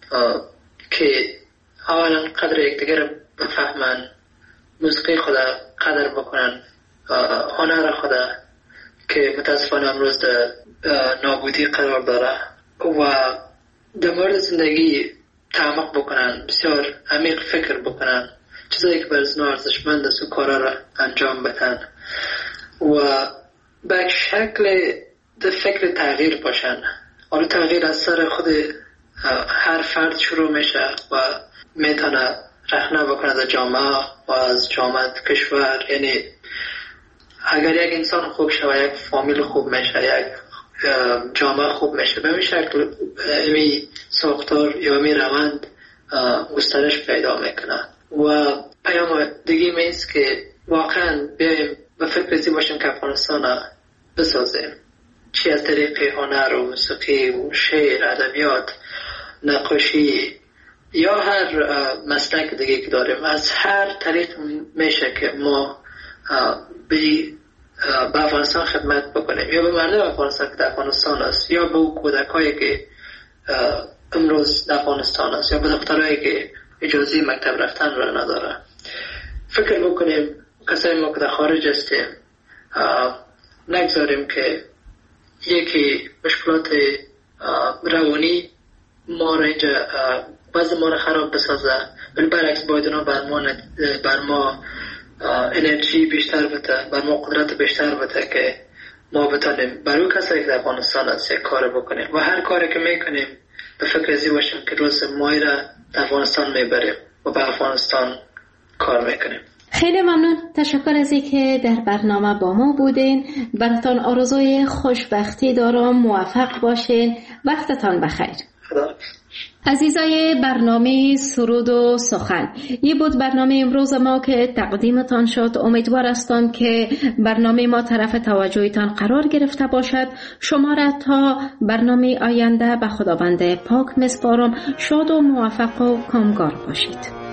Speaker 4: که اولا قدر یکدیگر بفهمن، موسیقی خدا قدر بکنن، هنر خدا که متاسفانه امروز در نابودی قرار داره و در مورد زندگی تعمق بکنن، بسیار عمیق فکر بکنن، چیزایی که برای زنها ارزشمند است و کارا را انجام بدن و به شکل در فکر تغییر باشن. حالا تغییر از سر خود هر فرد شروع میشه و میتونه رخنه بکنه از جامعه و از جامعه کشور. یعنی اگر یک انسان خوب شود یک فامیل خوب میشه، یک جامعه خوب میشه. به این شکل امی ساختار یا امی روند گسترش پیدا میکنه. و پیام دیگه میست که واقعا بیایم به فکر باشیم که افغانستان بسازیم، چی از طریق هنر و موسیقی و شعر، ادبیات، نقاشی یا هر مسلک دیگه که داریم. از هر طریق میشه که ما به به افغانستان خدمت بکنیم، یا به مردم افغانستان که در افغانستان است، یا به کودکایی که امروز در افغانستان است، یا به دخترایی که اجازه مکتب رفتن را نداره. فکر بکنیم کسایی ما که در خارج هستیم نگذاریم که یکی مشکلات روانی ما را اینجا بعض ما را خراب بسازه، ولی برعکس باید اونا بر ما, بر ما انرژی بیشتر بده، بر ما قدرت بیشتر بده که ما بتانیم برای کسایی که در افغانستان هست یک کار بکنیم و هر کاری که میکنیم به فکر ازی باشیم که روز مایی را در افغانستان میبریم و به افغانستان کار میکنیم.
Speaker 3: خیلی ممنون. تشکر از اینکه در برنامه با ما بودین. براتون آرزوی خوشبختی دارم. موفق باشین. وقتتان بخیر.
Speaker 4: خدا.
Speaker 3: عزیزای برنامه سرود و سخن، این بود برنامه امروز ما که تقدیمتان شد. امیدوار هستم که برنامه ما طرف توجهتان قرار گرفته باشد. شما را تا برنامه آینده به خداوند پاک میسپارم. شاد و موفق و کامگار باشید.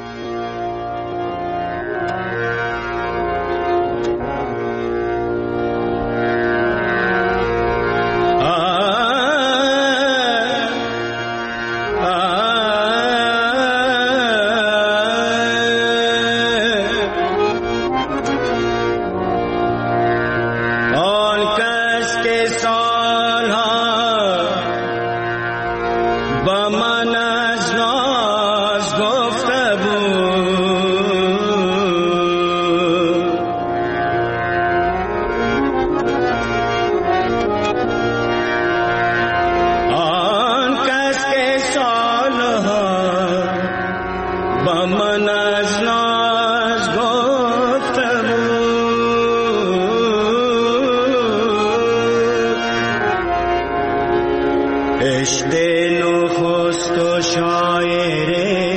Speaker 6: عشق نخست و شاعر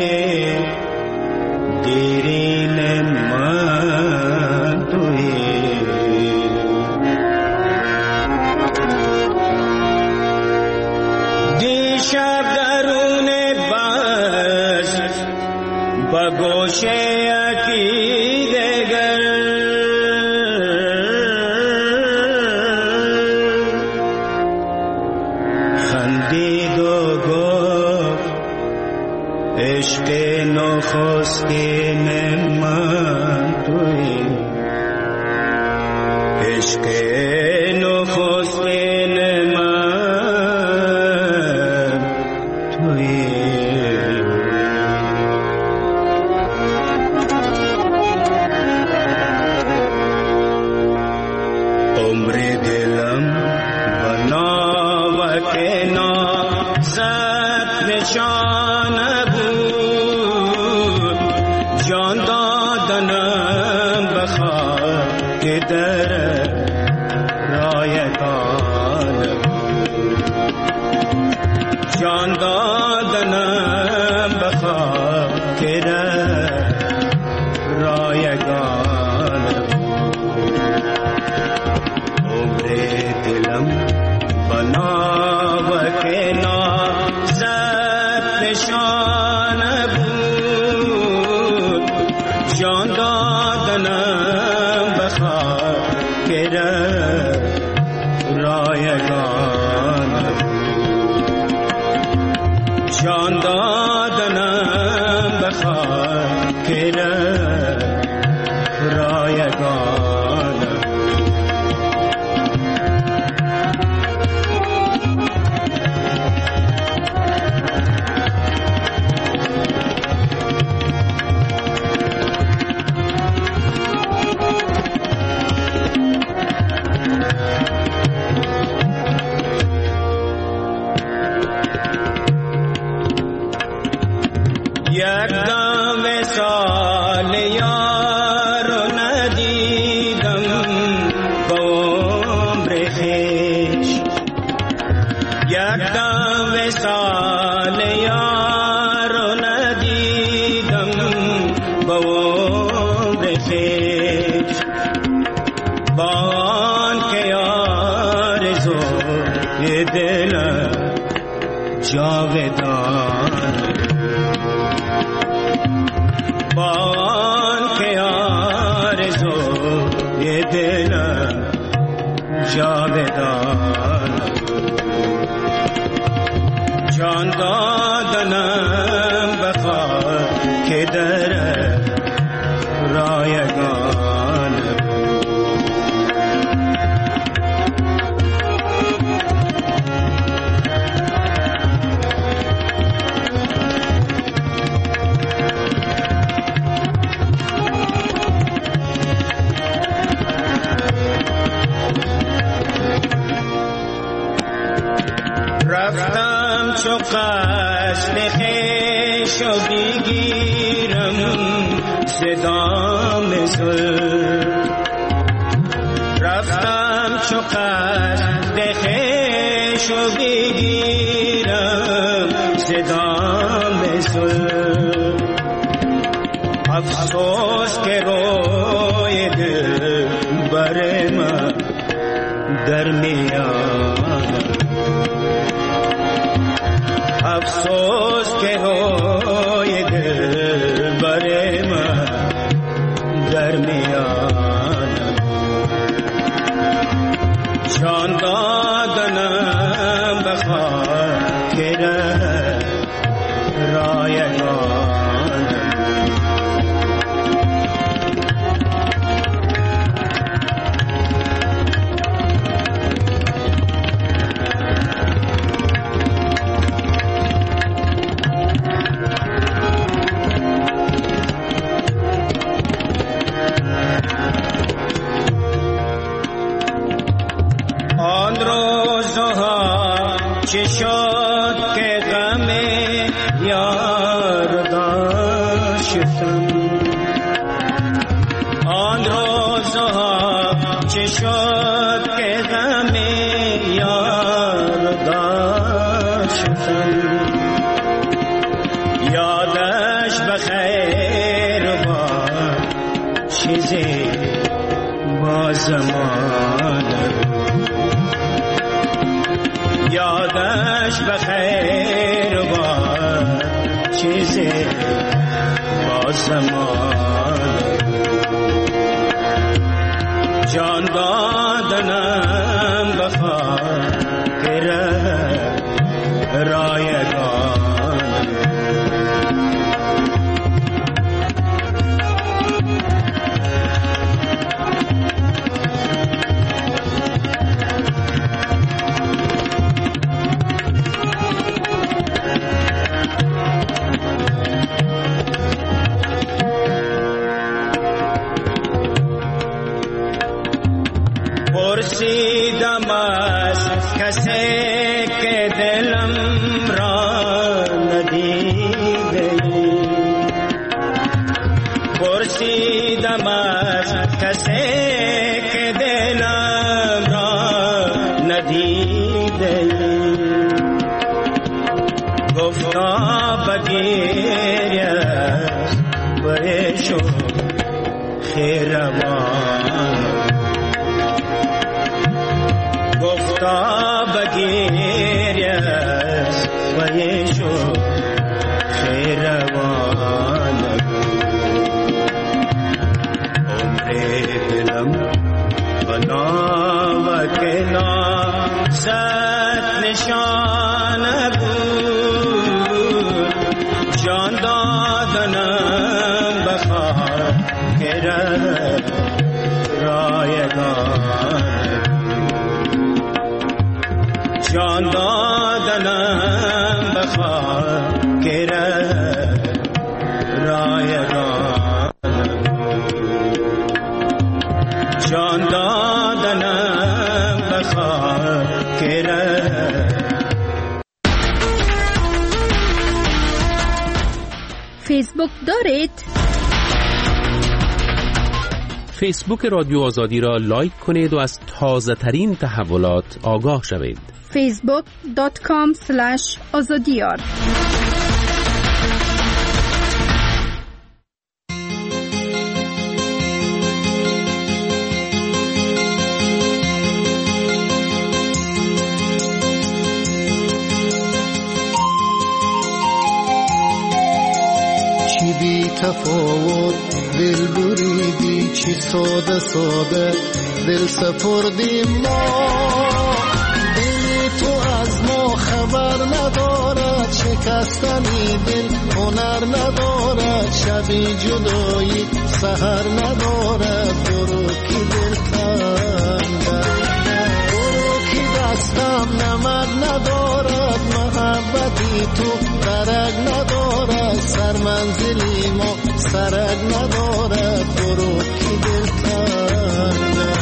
Speaker 6: دیرین من تویی. دیشب درون بس با گوشه یکی دگر خندید و گفت عشق نخستین من تویی. عشق نخستین من تویی. عمر دلم بناوک نازت نشانه بود، جان دادنم بخاک در رایگان بود. جان دادنم بخاک در رایگان بود. عمر دلم بناوک نازت نشانه بود، جان دادنم بخاک در رایگان بود. جان دادنم بخاک در رایگان بود. یک دم وصال یار ندیدم با عمر خویش. یک دم وصال یار ندیدم با عمر خویش. با آنکه آرزوی دلم جاودان، با آنکه آرزوی دلم جاودان، جان دادنم بخاک در رایگان رفتم چو قصد خویش و بگیرم صدام زلف. رفتم چو قصد خویش و بگیرم صدام زلف. افسوس که روی دل بر من در میان، افسوس که روی دل بر من در میان. جان دادنم بخاک در رایگان. آن روزها چه شد که غم یار داشتم. آن روزها چه شد که غم یار داشتم. شدم یادش بخیر با چیزی با زمان یادش بخیر با چیزی با زمان جان دادنم بخاطر رایگان پرسیدم از کسی که دلم را ندیده پرسیدم از کسی که دلم را ندیده گفتا بگیریست بریشو خیروان گفتا بگیریست بریشو خیروان عمر دلم بنا و کنا زد نشان بود جان دادنم بخاطر رایگان جان دادنم بخاطر رایگان جان دادنم بخاطر
Speaker 7: فیسبوک دارید؟
Speaker 2: فیسبوک رادیو آزادی را لایک کنید و از تازه ترین تحولات آگاه شوید.
Speaker 7: فیسبوک دات کام اسلش آزادیار
Speaker 5: چی بی تفاوت دل بریدی چی ساده ساده دل سپردیم ما تو از ما خبر ندارد شکستنی دل هنر ندارد شبی جدایی سحر ندارد برو کی دل کنده برو کی دستم نمک ندارد محبتی تو درک ندارد سر منزلی ما سرک ندارد برو کی دل کنده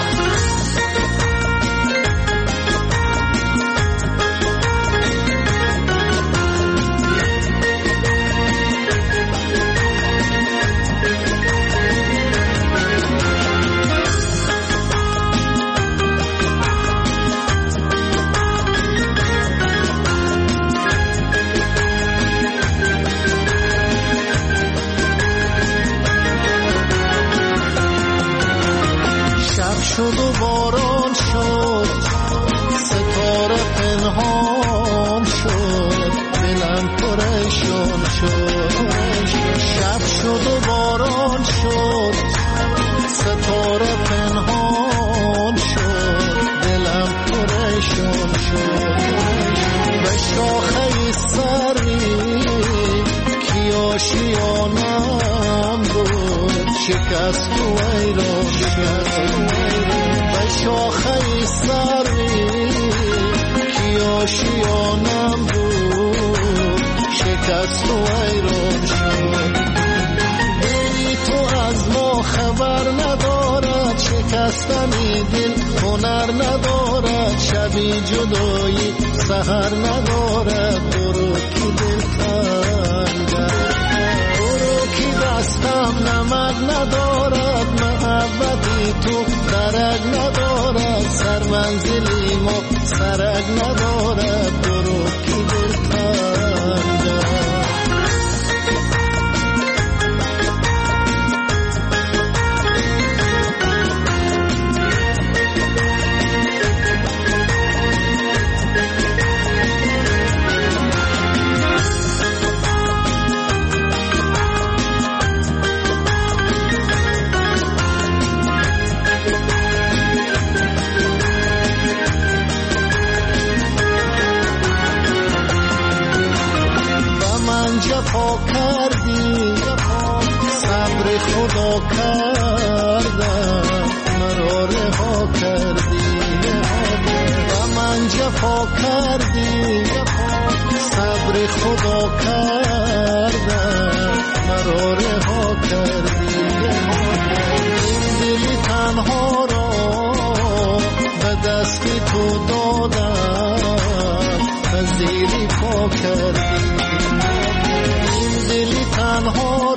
Speaker 5: شد و باران شد ستاره پنهان شد دلم پریشان شد شب شد و باران شد ستاره پنهان شد دلم پریشان شد به شاخه سری کی آشیانم بود شکست و ایران شد به شاخه سری کی آشیانم بود شکست و ایران شد دلی تو از ما خبر ندارد شکستنی دل هنر ندارد شبی جدایی سحر ندارد برو کی دل کنده برو کی دستم نمک ندارد محبتی تو درک ندارد سر منزلی ما سرک ندارد برو کی جفا کردی صبر خدا کردم مرا رها کردی و من جفا کردی صبر خدا کردم مرا رها کردی این دل تنها را به دست تو دادم پذیری پا کردی این دل تنها